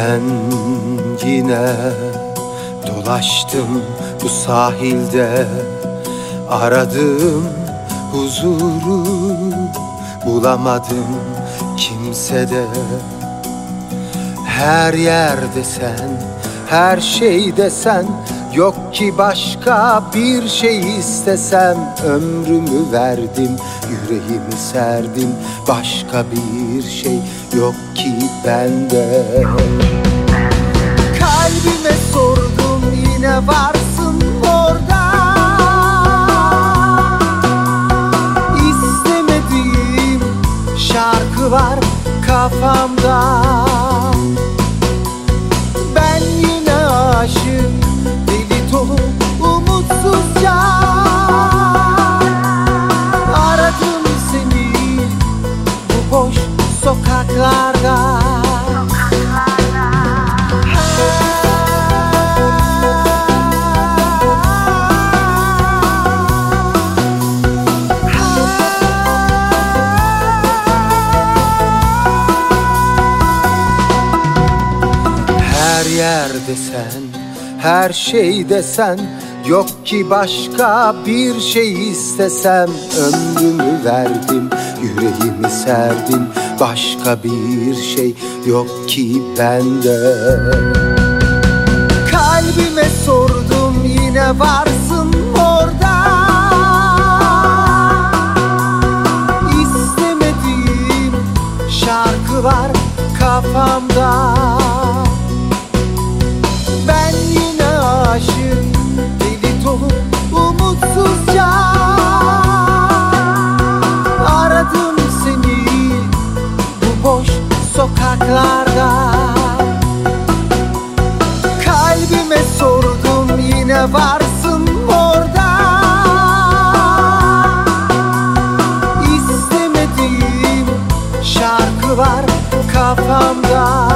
Ben yine dolaştım bu sahilde, aradım huzuru, bulamadım kimsede. Her yerde sen, her şeyde sen, yok ki başka bir şey istesem. Ömrümü verdim, yüreğimi serdim, başka bir şey yok ki bende. Kalbime sordum, yine varsın orada. İstemediğim şarkı var kafamda. Ben yine aşık, deli dolu, umutsuzca aradım seni bu boş sokaklarda. Her yerde sen, her şeyde sen, yok ki başka bir şey istesem. Ömrümü verdim, yüreğimi serdim, başka bir şey yok ki bende. Kalbime sordum, yine varsın orada. İstemediğim şarkı var kafamda. Ben yine aşık, deli dolu, umutsuzca aradım seni bu boş sokaklarda. Kalbime sordum, yine varsın orada. İstemediğim şarkı var kafamda.